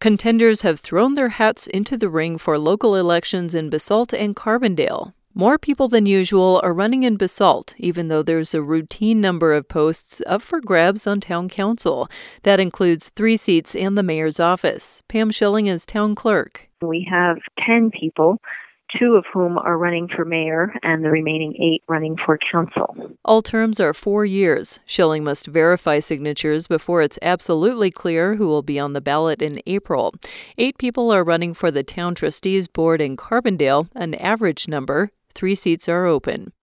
Contenders have thrown their hats into the ring for local elections in Basalt and Carbondale. More people than usual are running in Basalt, even though there's a routine number of posts up for grabs on town council. That includes 3 seats and the mayor's office. Pam Schilling is town clerk. We have 10 people, 2 of whom are running for mayor and the remaining 8 running for council. All terms are 4 years. Schilling must verify signatures before it's absolutely clear who will be on the ballot in April. 8 people are running for the town trustees board in Carbondale, an average number. 3 seats are open.